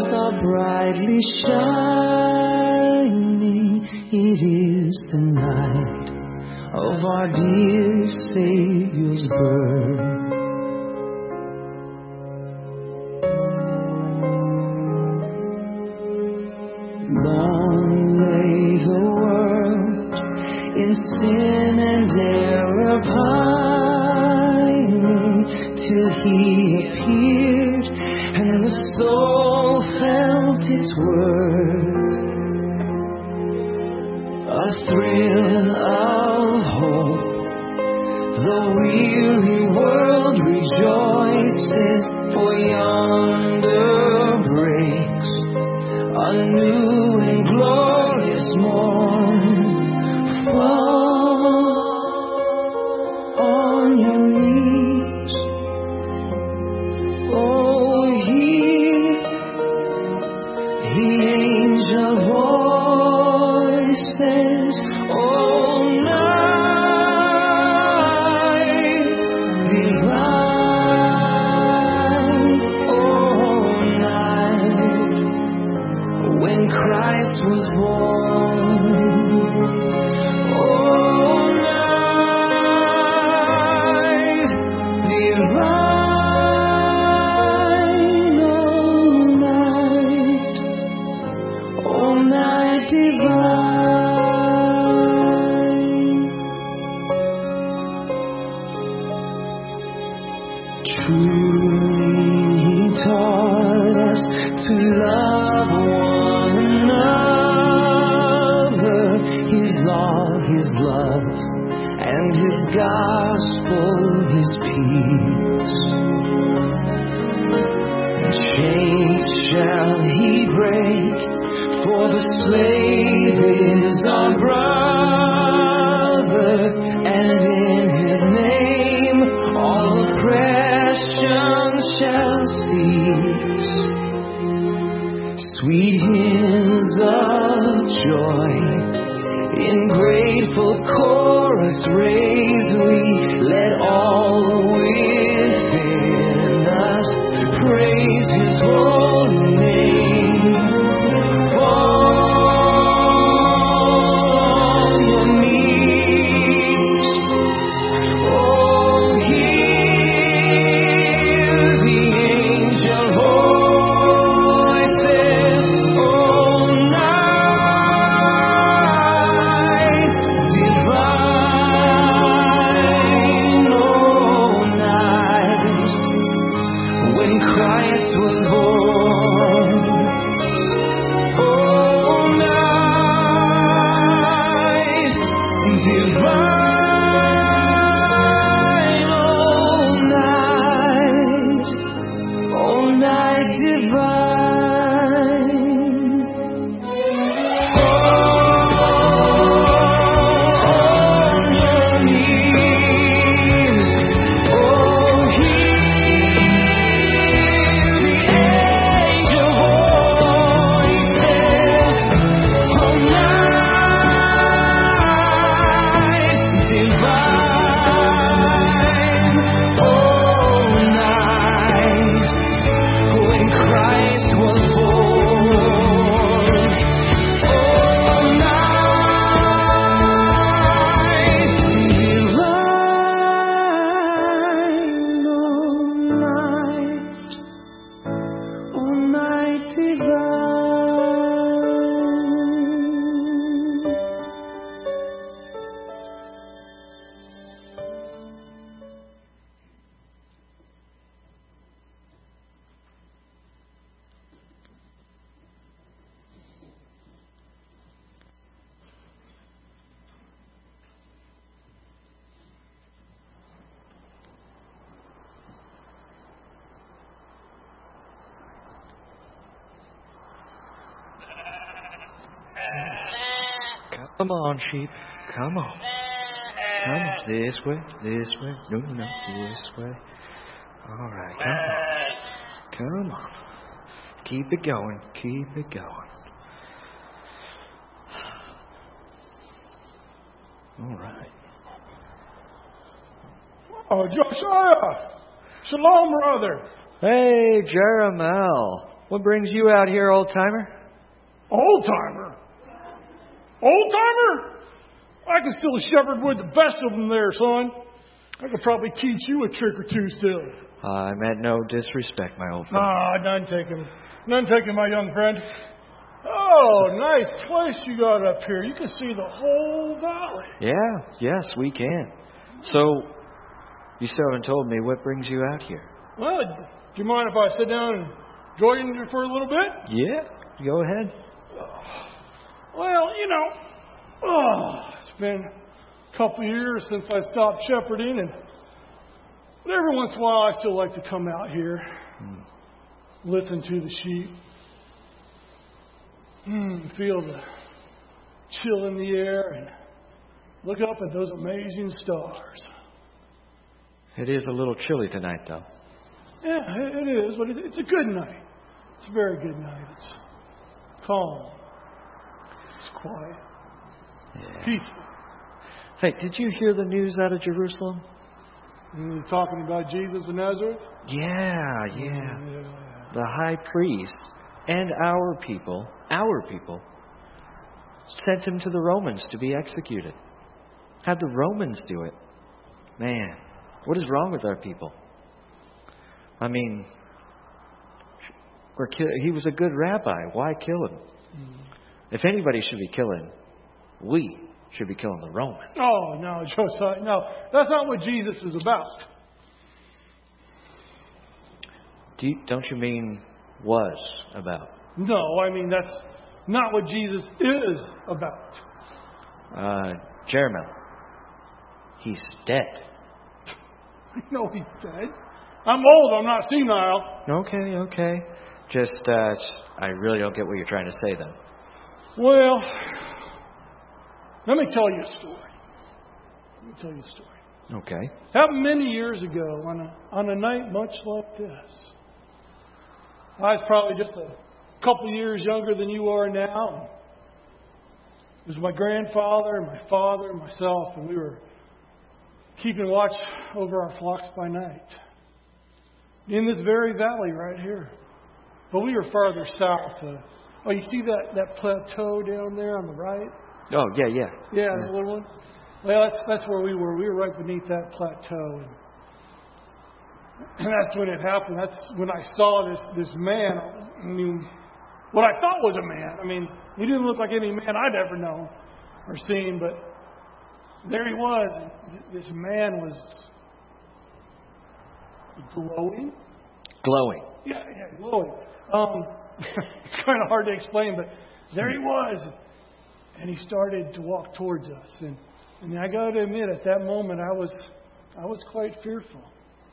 stars are brightly shining. It is the night of our dear Savior's birth. Long lay the world in sin and error pining, till He appeared and the soul felt its worth. A thrill of hope, the weary world rejoices, for yonder breaks a new and glorious morn. Fall on your knees, oh, hear the angel voices, oh, night divine, oh, night when Christ was born. Oh, night divine, oh, night divine. Truly He taught us to love one another. His law, His love, and His gospel, His peace. Chains shall He break, for the slave is our brother, and in His name all oppression shall cease. Sweet hymns of joy in grateful chorus raise we, let all within us praise His holy name. Fall on your knees, oh, hear the angel voices, oh, night divine, oh, night when Christ was born. Oh, night divine, oh, night divine. On your knees, oh, hear the angel voices, oh, night divine, oh, night when Christ was born. Oh, night divine, oh, night divine. Come on, sheep. Come on. Come on. This way. This way. No, this way. All right. Come on. Come on. Keep it going. Keep it going. All right. Oh, Josiah! Shalom, brother! Hey, Jeremiel. What brings you out here, old-timer? Old-timer? Old-timer? I can still shepherd with the best of them there, son. I could probably teach you a trick or two still. I meant no disrespect, my old friend. None taken. None taken, my young friend. Oh, nice place you got up here. You can see the whole valley. Yeah, yes, we can. So, you still haven't told me what brings you out here. Well, do you mind if I sit down and join you for a little bit? Yeah, go ahead. Well, it's been a couple of years since I stopped shepherding, but every once in a while I still like to come out here, listen to the sheep, feel the chill in the air, and look up at those amazing stars. It is a little chilly tonight, though. Yeah, it is, but it's a good night. It's a very good night. It's calm. It's quiet. Yeah. Peaceful. Hey, did you hear the news out of Jerusalem? You're talking about Jesus of Nazareth? Yeah. The high priest and our people, sent him to the Romans to be executed. Had the Romans do it. Man, what is wrong with our people? I mean, he was a good rabbi. Why kill him? If anybody should be killing, we should be killing the Romans. Oh, no, Josiah, no. That's not what Jesus is about. Don't you mean was about? No, I mean, that's not what Jesus is about. Jeremiah, he's dead. No, he's dead. I'm old. I'm not senile. Okay. Just, I really don't get what you're trying to say then. Well, let me tell you a story. Okay. Happened many years ago on a night much like this. I was probably just a couple of years younger than you are now. It was my grandfather and my father and myself, and we were keeping watch over our flocks by night in this very valley right here. But we were farther south. You see that plateau down there on the right? Oh, yeah. Yeah, the little one. Well, that's where we were. We were right beneath that plateau, and that's when it happened. That's when I saw this man. I mean, what I thought was a man. I mean, he didn't look like any man I'd ever known or seen, but there he was. This man was glowing. Glowing. Yeah, glowing. It's kind of hard to explain, but there he was. And he started to walk towards us. And I got to admit, at that moment, I was quite fearful.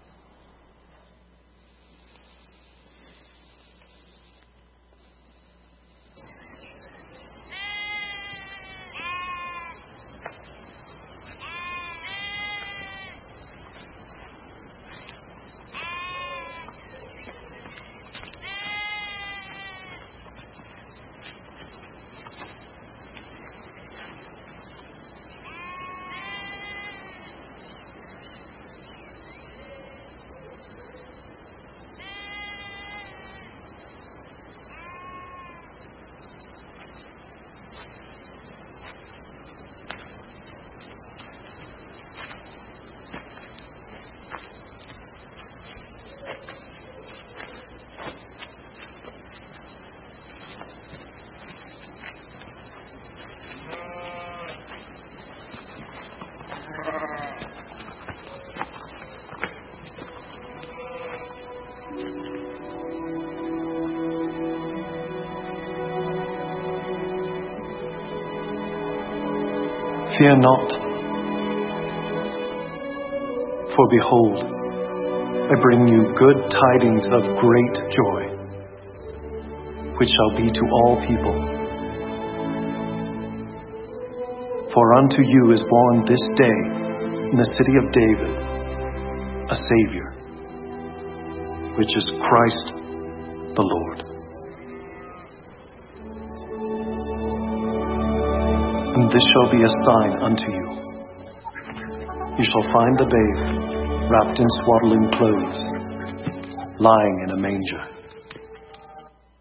Fear not, for behold, I bring you good tidings of great joy, which shall be to all people. For unto you is born this day in the city of David a Savior, which is Christ the Lord. And this shall be a sign unto you. You shall find the babe wrapped in swaddling clothes, lying in a manger.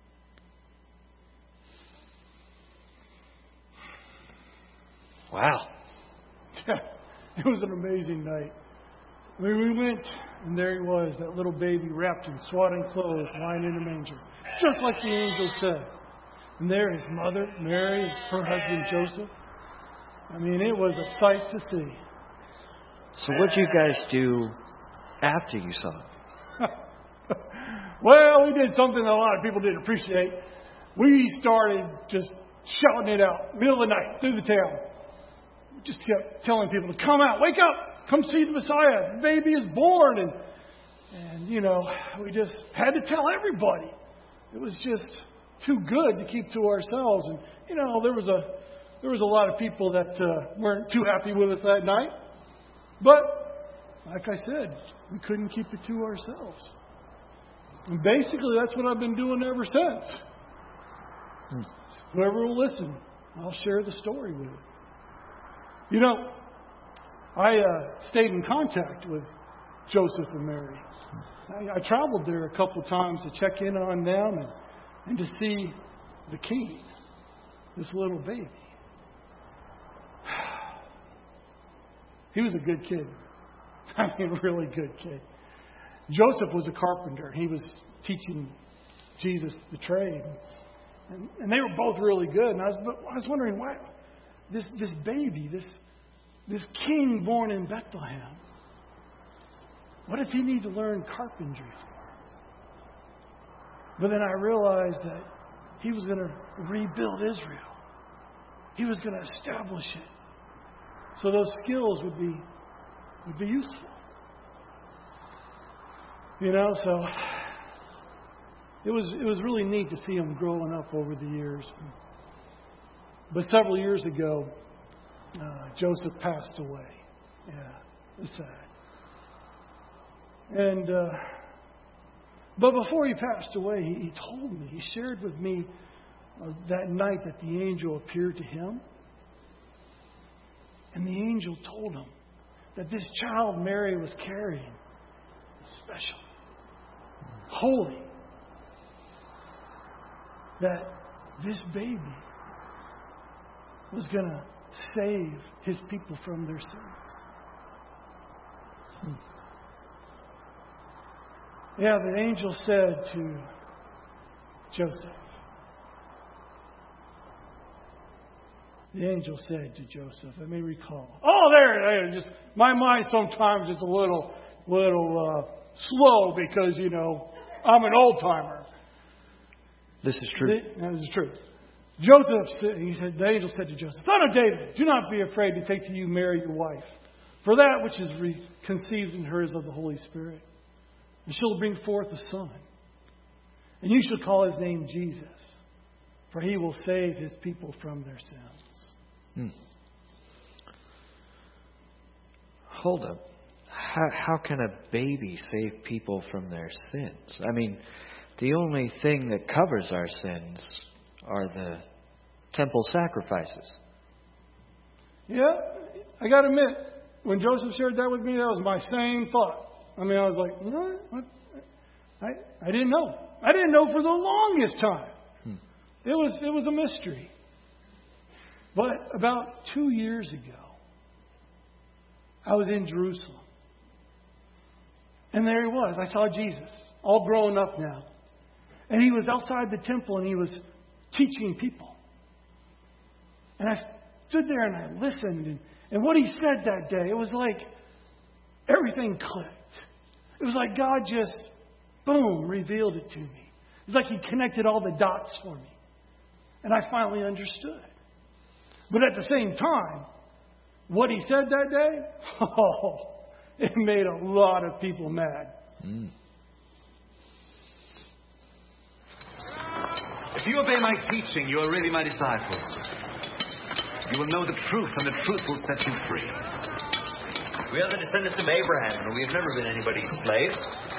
Wow. Yeah, it was an amazing night. I mean, we went, and there he was, that little baby wrapped in swaddling clothes, lying in a manger, just like the angel said. And there his mother, Mary, and her husband, Joseph. I mean, it was a sight to see. So what did you guys do after you saw it? Well, we did something that a lot of people didn't appreciate. We started just shouting it out, middle of the night, through the town. We just kept telling people to come out, wake up, come see the Messiah. The baby is born. And you know, we just had to tell everybody. It was just too good to keep to ourselves. And, you know, there was a lot of people that weren't too happy with us that night. But, like I said, we couldn't keep it to ourselves. And basically, that's what I've been doing ever since. Whoever will listen, I'll share the story with it. You know, I stayed in contact with Joseph and Mary. I traveled there a couple of times to check in on them and to see the king, this little baby. He was a good kid. I mean, a really good kid. Joseph was a carpenter. He was teaching Jesus the trade. And they were both really good. And I was wondering why this baby, this king born in Bethlehem, what if he needed to learn carpentry for? But then I realized that he was going to rebuild Israel. He was going to establish it. So those skills would be useful. You know, so it was really neat to see him growing up over the years. But several years ago, Joseph passed away. Yeah, it's sad. And but before he passed away, he told me, he shared with me that night that the angel appeared to him. And the angel told him that this child Mary was carrying was special, holy. That this baby was going to save his people from their sins. Yeah, the angel said to Joseph. The angel said to Joseph, let me recall. Oh, there. Just my mind sometimes is a little slow because, you know, I'm an old timer. This is true. This is true. Joseph, the angel said to Joseph, Son of David, do not be afraid to take to you Mary, your wife, for that which is conceived in her is of the Holy Spirit. And she'll bring forth a son. And you shall call his name Jesus, for he will save his people from their sins. Hold up. How can a baby save people from their sins? I mean, the only thing that covers our sins are the temple sacrifices. Yeah, I got to admit, when Joseph shared that with me, that was my same thought. I mean, I was like, what? I didn't know. I didn't know for the longest time. It was a mystery. But about 2 years ago, I was in Jerusalem. And there he was. I saw Jesus, all grown up now. And he was outside the temple and he was teaching people. And I stood there and I listened. And what he said that day, it was like everything clicked. It was like God just, boom, revealed it to me. It was like he connected all the dots for me. And I finally understood. But at the same time, what he said that day, it made a lot of people mad. If you obey my teaching, you are really my disciples. You will know the truth, and the truth will set you free. We are the descendants of Abraham, and we have never been anybody's slaves.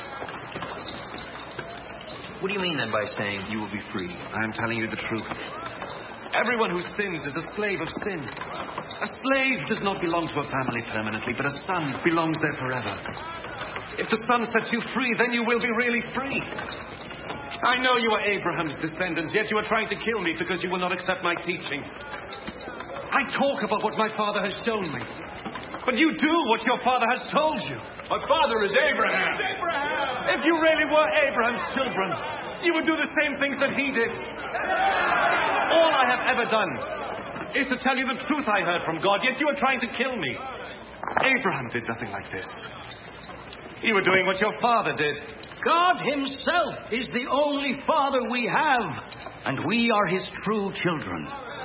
What do you mean then by saying you will be free? I am telling you the truth. Everyone who sins is a slave of sin. A slave does not belong to a family permanently, but a son belongs there forever. If the son sets you free, then you will be really free. I know you are Abraham's descendants, yet you are trying to kill me because you will not accept my teaching. I talk about what my father has shown me. But you do what your father has told you. My father is Abraham. If you really were Abraham's children, you would do the same things that he did. All I have ever done is to tell you the truth I heard from God, yet you are trying to kill me. Abraham did nothing like this. You were doing what your father did. God himself is the only father we have, and we are his true children.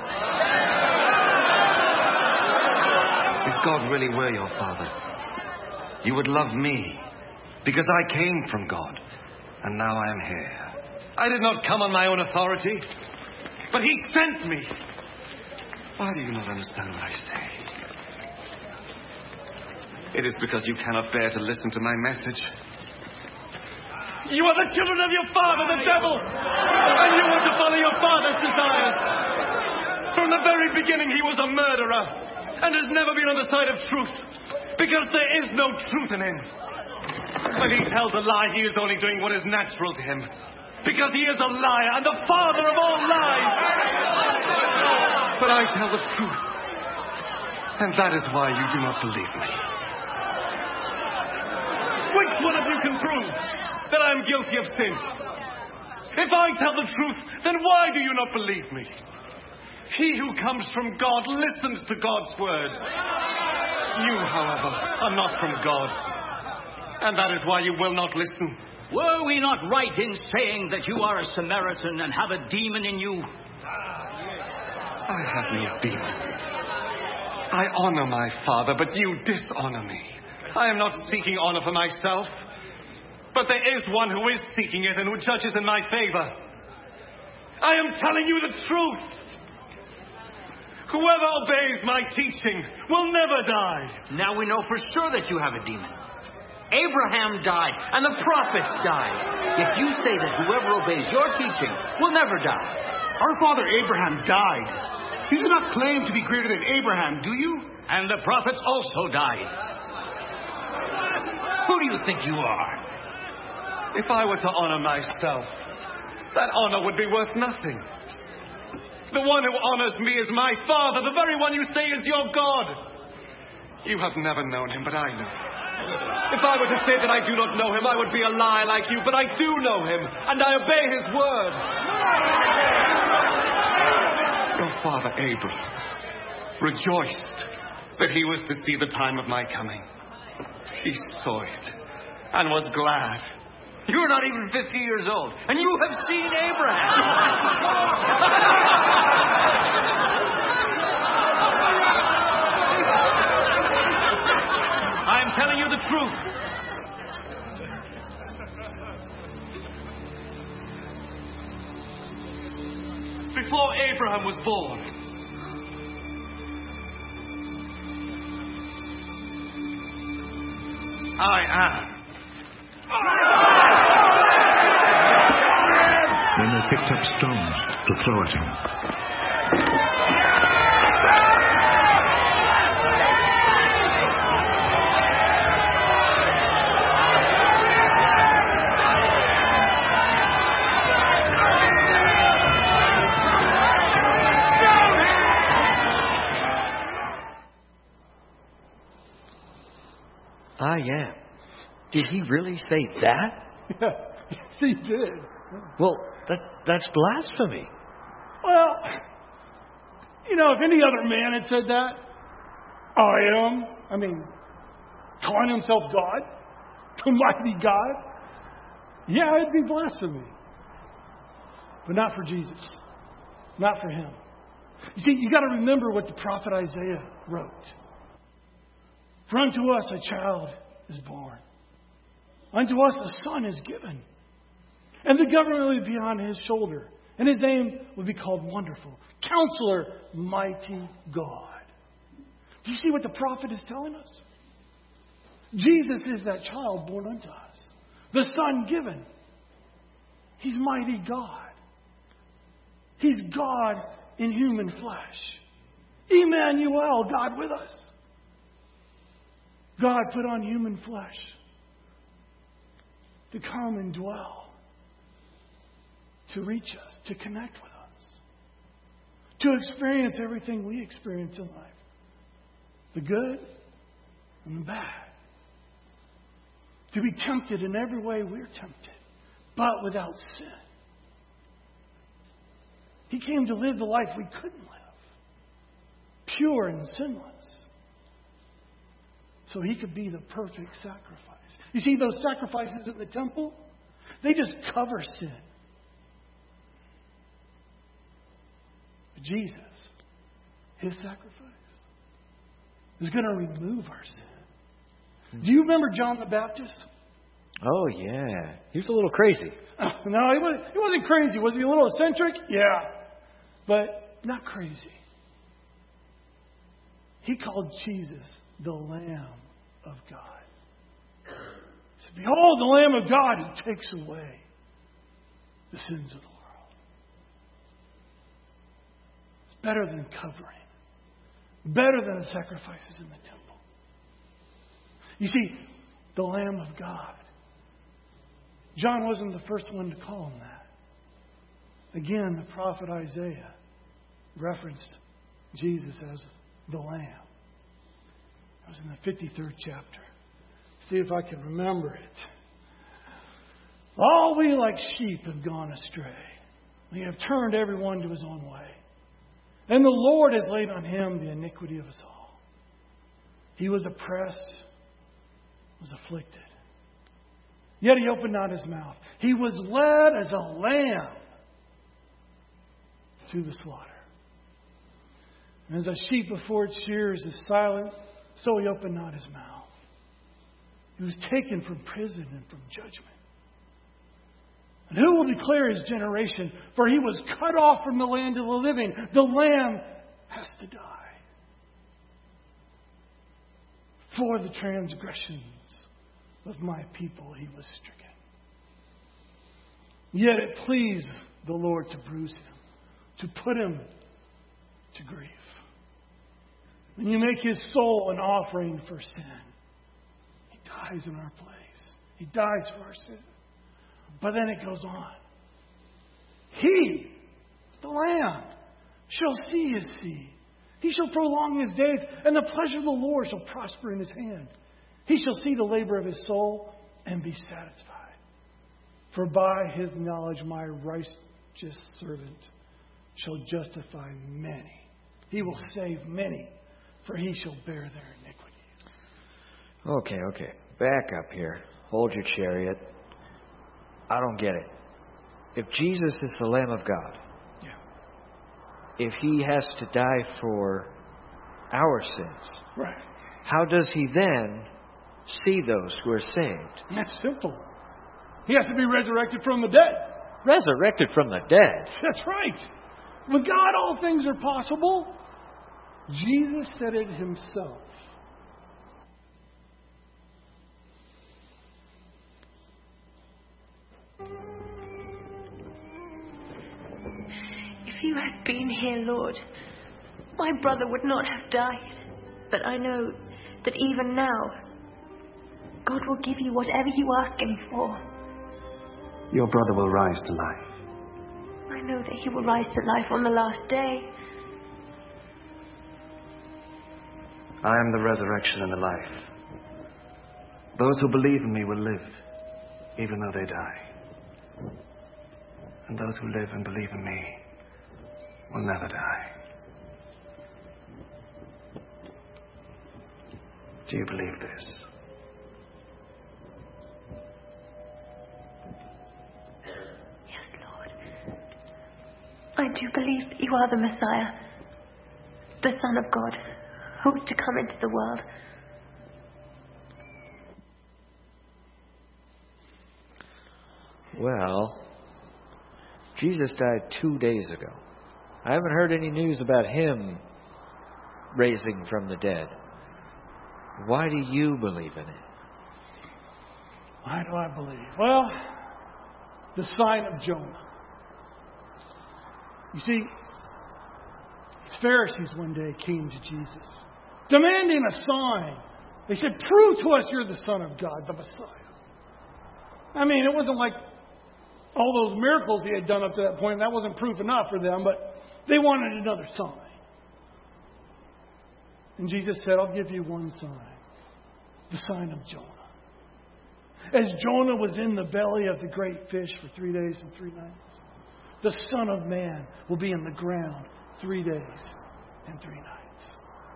If God really were your father, you would love me, because I came from God, and now I am here. I did not come on my own authority, but he sent me. Why do you not understand what I say? It is because you cannot bear to listen to my message. You are the children of your father, the devil, and you want to follow your father's desires. From the very beginning, he was a murderer and has never been on the side of truth, because there is no truth in him. When he tells a lie, he is only doing what is natural to him, because he is a liar and the father of all lies. But I tell the truth, and that is why you do not believe me. Which one of you can prove that I am guilty of sin? If I tell the truth, then why do you not believe me? He who comes from God listens to God's words. You, however, are not from God, and that is why you will not listen. Were we not right in saying that you are a Samaritan and have a demon in you? I have no demon. I honor my father, but you dishonor me. I am not seeking honor for myself, but there is one who is seeking it and who judges in my favor. I am telling you the truth. Whoever obeys my teaching will never die. Now we know for sure that you have a demon. Abraham died, and the prophets died. If you say that whoever obeys your teaching will never die. Our father Abraham died. You do not claim to be greater than Abraham, do you? And the prophets also died. Who do you think you are? If I were to honor myself, that honor would be worth nothing. The one who honors me is my Father, the very one you say is your God. You have never known him, but I know. If I were to say that I do not know him, I would be a liar like you, but I do know him, and I obey his word. Your father, Abraham, rejoiced that he was to see the time of my coming. He saw it and was glad. You're not even 50 years old, and you have seen Abraham. I am telling you the truth. Before Abraham was born, I am. Then they picked up stones to throw at him. I am. Did he really say that? Yeah, yes, he did. Well, that's blasphemy. Well, you know, if any other man had said that, calling himself God, the mighty God, yeah, it'd be blasphemy. But not for Jesus. Not for him. You see, you got to remember what the prophet Isaiah wrote. For unto us a child is born. Unto us a son is given. And the government will be on his shoulder. And his name will be called Wonderful. Counselor, Mighty God. Do you see what the prophet is telling us? Jesus is that child born unto us. The son given. He's mighty God. He's God in human flesh. Emmanuel, God with us. God put on human flesh to come and dwell, to reach us, to connect with us, to experience everything we experience in life. The good and the bad. To be tempted in every way we're tempted, but without sin. He came to live the life we couldn't live. Pure and sinless. So He could be the perfect sacrifice. You see, those sacrifices at the temple, they just cover sin. But Jesus, His sacrifice, is going to remove our sin. Do you remember John the Baptist? Oh, yeah. He was a little crazy. No, he wasn't crazy. Was he a little eccentric? Yeah. But not crazy. He called Jesus the Lamb of God. He said, behold, the Lamb of God who takes away the sins of the world. It's better than covering. Better than the sacrifices in the temple. You see, the Lamb of God. John wasn't the first one to call Him that. Again, the prophet Isaiah referenced Jesus as the Lamb. It was in the 53rd chapter. See if I can remember it. All we like sheep have gone astray. We have turned everyone to his own way. And the Lord has laid on Him the iniquity of us all. He was oppressed, was afflicted. Yet He opened not His mouth. He was led as a lamb to the slaughter. And as a sheep before its shears is silent, so He opened not His mouth. He was taken from prison and from judgment. And who will declare His generation? For He was cut off from the land of the living. The Lamb has to die. For the transgressions of my people He was stricken. Yet it pleased the Lord to bruise Him, to put Him to grief. When you make His soul an offering for sin, He dies in our place. He dies for our sin. But then it goes on. He, the Lamb, shall see His seed. He shall prolong His days, and the pleasure of the Lord shall prosper in His hand. He shall see the labor of His soul and be satisfied. For by His knowledge my righteous servant shall justify many. He will save many, for He shall bear their iniquities. Okay. Back up here. Hold your chariot. I don't get it. If Jesus is the Lamb of God, if He has to die for our sins, right? How does He then see those who are saved? That's simple. He has to be resurrected from the dead. Resurrected from the dead? That's right. With God all things are possible. Jesus said it Himself. If You had been here, Lord, my brother would not have died. But I know that even now, God will give you whatever you ask Him for. Your brother will rise to life. I know that He will rise to life on the last day. I am the resurrection and the life. Those who believe in me will live, even though they die. And those who live and believe in me will never die. Do you believe this? Yes, Lord. I do believe that You are the Messiah, the Son of God, who was to come into the world. Well, Jesus died 2 days ago. I haven't heard any news about Him raising from the dead. Why do you believe in it? Why do I believe? Well, the sign of Jonah. You see, the Pharisees one day came to Jesus, demanding a sign. They said, prove to us You're the Son of God, the Messiah. I mean, it wasn't like all those miracles he had done up to that point. That wasn't proof enough for them, but they wanted another sign. And Jesus said, I'll give you one sign. The sign of Jonah. As Jonah was in the belly of the great fish for 3 days and 3 nights, the Son of Man will be in the ground 3 days and 3 nights.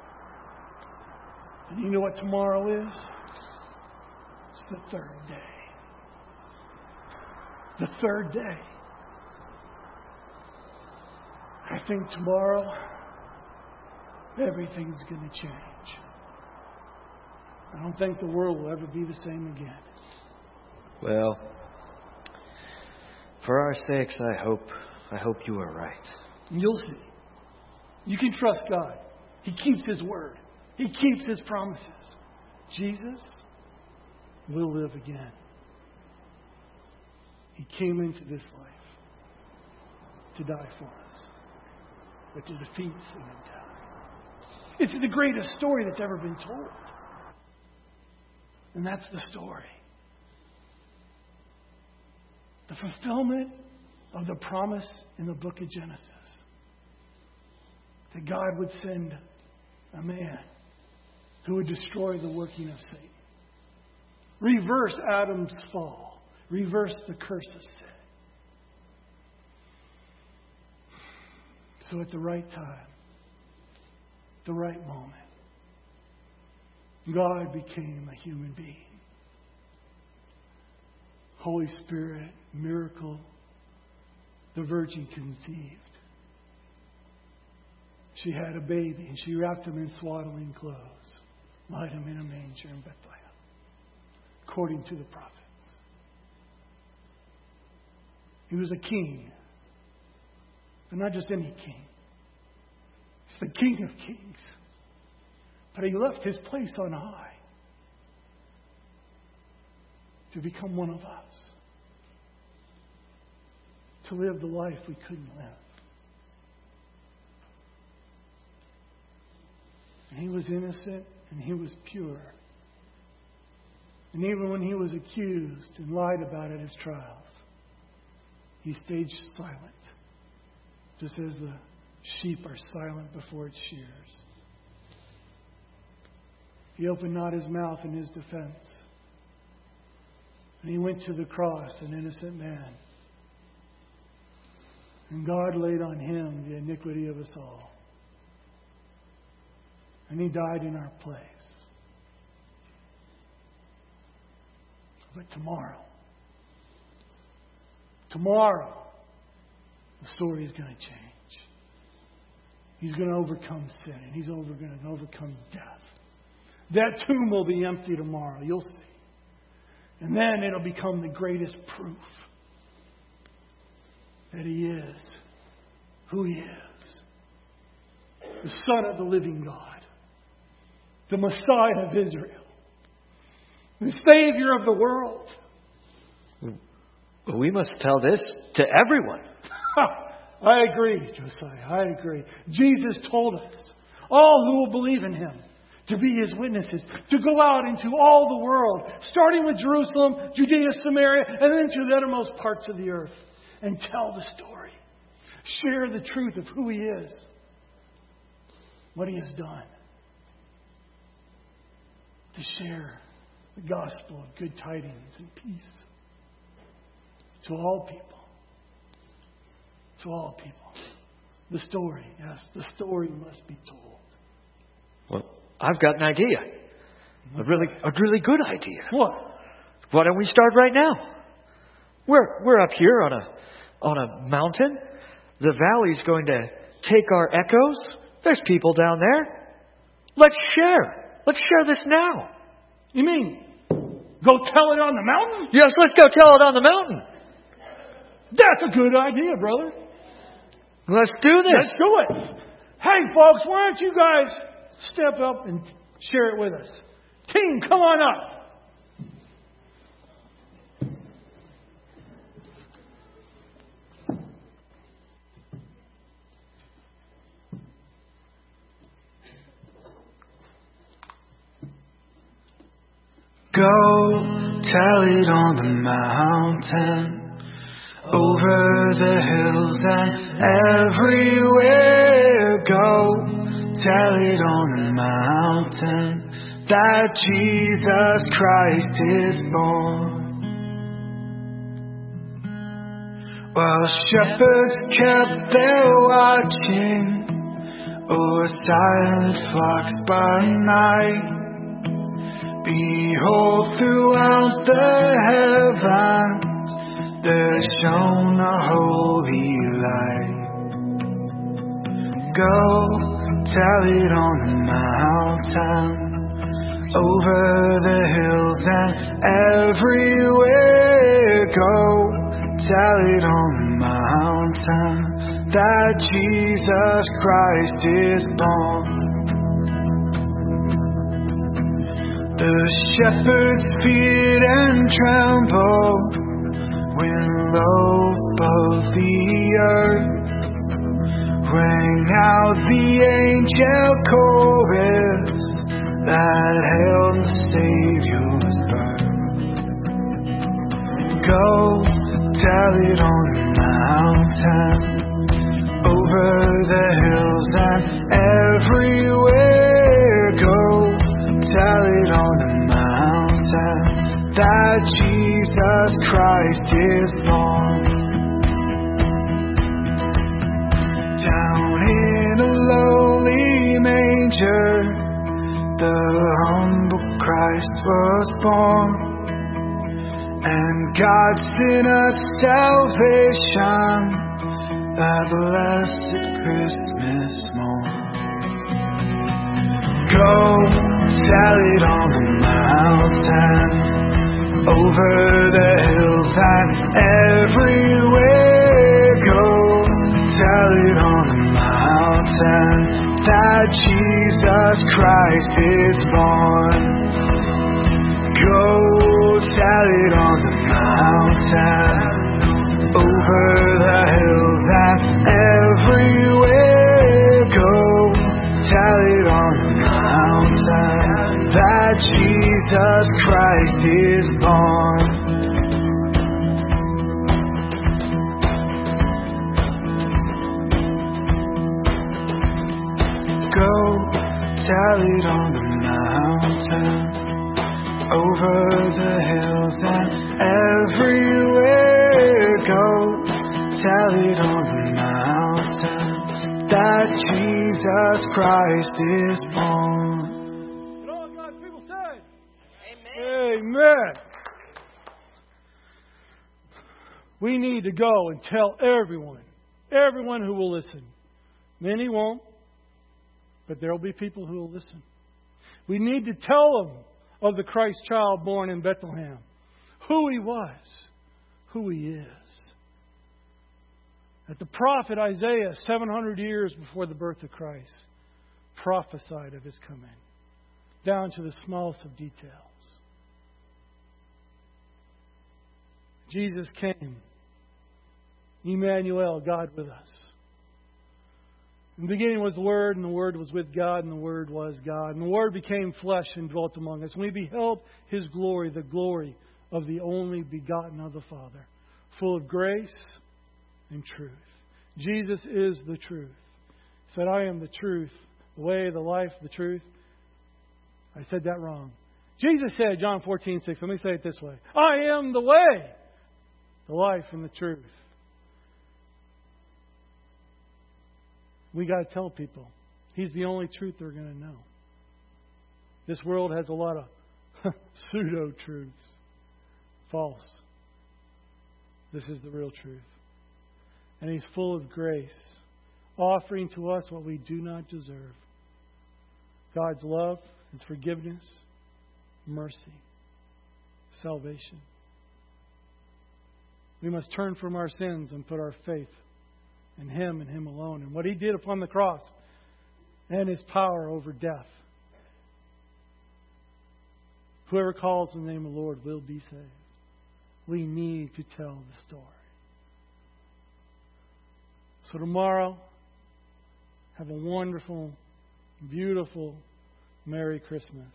And you know what tomorrow is? It's the third day. The third day. I think tomorrow everything's going to change. I don't think the world will ever be the same again. Well, for our sakes, I hope you are right. You'll see. You can trust God. He keeps His word. He keeps His promises. Jesus will live again. He came into this life to die for us, but to defeat sin and death. It's the greatest story that's ever been told. And that's the story. The fulfillment of the promise in the book of Genesis. That God would send a man who would destroy the working of Satan. Reverse Adam's fall. Reverse the curse of sin. So at the right time, the right moment, God became a human being. Holy Spirit, miracle, the Virgin conceived. She had a baby and she wrapped him in swaddling clothes, laid him in a manger in Bethlehem, according to the prophets. He was a king, but not just any king. He's the King of Kings. But He left His place on high to become one of us, to live the life we couldn't live. And He was innocent and He was pure. And even when He was accused and lied about at His trials, He stayed silent, just as the sheep are silent before its shears. He opened not His mouth in His defense. And He went to the cross, an innocent man. And God laid on Him the iniquity of us all. And He died in our place. But tomorrow, the story is going to change. He's going to overcome sin, and He's going to overcome death. That tomb will be empty tomorrow. You'll see. And then it'll become the greatest proof that He is who He is. The Son of the living God. The Messiah of Israel. The Savior of the world. We must tell this to everyone. I agree, Josiah. I agree. Jesus told us, all who will believe in Him, to be His witnesses, to go out into all the world, starting with Jerusalem, Judea, Samaria, and then to the uttermost parts of the earth, and tell the story. Share the truth of who He is, what He has done. To share the gospel of good tidings and peace to all people. To all people. The story, yes, the story must be told. Well, I've got an idea. A really good idea. What? Why don't we start right now? We're up here on a mountain. The valley's going to take our echoes. There's people down there. Let's share. Let's share this now. You mean go tell it on the mountain? Yes, let's go tell it on the mountain. That's a good idea, brother. Let's do this. Let's do it. Hey, folks, why don't you guys step up and share it with us? Team, come on up. Go tell it on the mountain, over the hills and everywhere. Go tell it on the mountain that Jesus Christ is born. While shepherds kept their watching o'er silent flocks by night, behold, throughout the heavens there shone a holy light. Go tell it on the mountain, over the hills and everywhere. Go tell it on the mountain that Jesus Christ is born. The shepherds feared and trembled when low above the earth rang out the angel chorus that hailed the Savior's birth. Go tell it on the mountain, over the hills and everywhere. Go tell it on the mountain that Jesus Christ is born. Down in a lowly manger, the humble Christ was born, and God sent us salvation that blessed Christmas morn. Go tell it on the mountain, over the hills and everywhere. Go tell it on the mountain that Jesus Christ is born. Go tell it on the mountain, over the hills and everywhere. Go tell it on the mountain that Jesus Christ is born. Go tell it on the mountain, over the hills and everywhere. Go tell it on the mountain that Jesus Christ is born. And all God's people say, Amen. We need to go and tell everyone who will listen. Many won't, but there will be people who will listen. We need to tell them of the Christ child born in Bethlehem, who He was, who He is. That the prophet Isaiah, 700 years before the birth of Christ, prophesied of His coming, down to the smallest of details. Jesus came, Emmanuel, God with us. In the beginning was the Word, and the Word was with God, and the Word was God. And the Word became flesh and dwelt among us. And we beheld His glory, the glory of the only begotten of the Father, full of grace and truth. Jesus is the truth. He said, I am the truth, the way, the life, the truth. I said that wrong. Jesus said, John 14:6, let me say it this way. I am the way, the life, and the truth. We got to tell people He's the only truth they're going to know. This world has a lot of pseudo-truths. False. This is the real truth. And He's full of grace, offering to us what we do not deserve. God's love, His forgiveness, mercy, salvation. We must turn from our sins and put our faith in Him and Him alone, and what He did upon the cross and His power over death. Whoever calls on the name of the Lord will be saved. We need to tell the story. So tomorrow, have a wonderful, beautiful, Merry Christmas.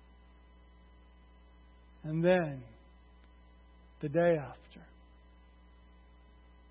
And then, the day after,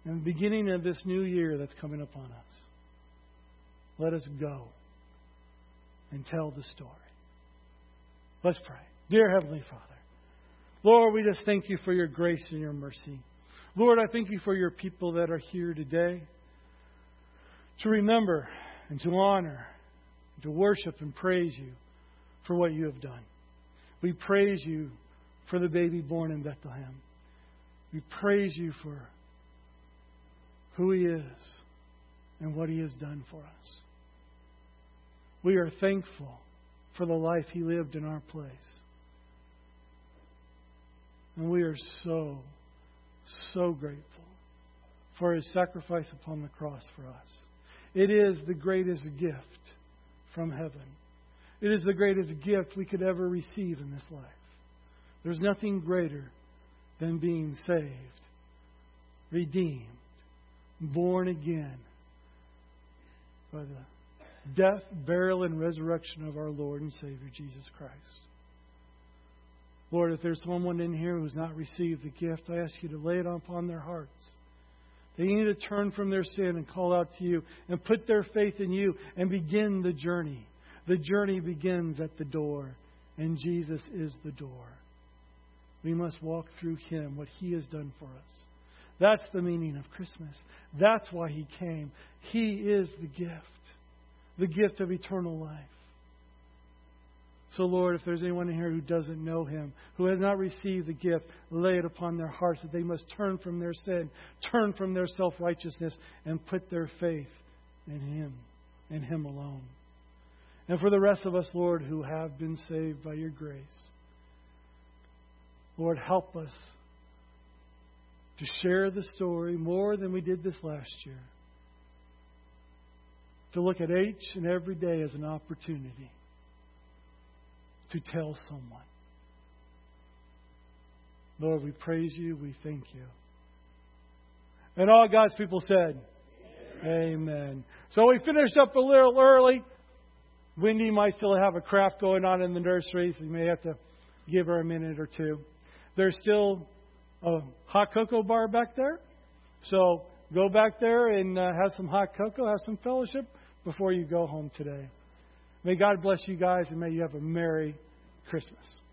in the beginning of this new year that's coming upon us, let us go and tell the story. Let's pray. Dear Heavenly Father, Lord, we just thank you for your grace and your mercy. Lord, I thank you for your people that are here today to remember and to honor, and to worship and praise you for what you have done. We praise you for the baby born in Bethlehem. We praise you for who he is and what he has done for us. We are thankful for the life he lived in our place. And we are so, so grateful for his sacrifice upon the cross for us. It is the greatest gift from heaven. It is the greatest gift we could ever receive in this life. There's nothing greater than being saved, redeemed, born again by the death, burial, and resurrection of our Lord and Savior, Jesus Christ. Lord, if there's someone in here who's not received the gift, I ask you to lay it upon their hearts. They need to turn from their sin and call out to you and put their faith in you and begin the journey. The journey begins at the door, and Jesus is the door. We must walk through him, what he has done for us. That's the meaning of Christmas. That's why he came. He is the gift of eternal life. So, Lord, if there's anyone in here who doesn't know him, who has not received the gift, lay it upon their hearts that they must turn from their sin, turn from their self-righteousness, and put their faith in him, and him alone. And for the rest of us, Lord, who have been saved by your grace, Lord, help us to share the story more than we did this last year. To look at each and every day as an opportunity to tell someone. Lord, we praise you. We thank you. And all God's people said, Amen. So we finished up a little early. Wendy might still have a craft going on in the nursery, so you may have to give her a minute or two. There's still a hot cocoa bar back there. So go back there and have some hot cocoa, have some fellowship before you go home today. May God bless you guys, and may you have a Merry Christmas.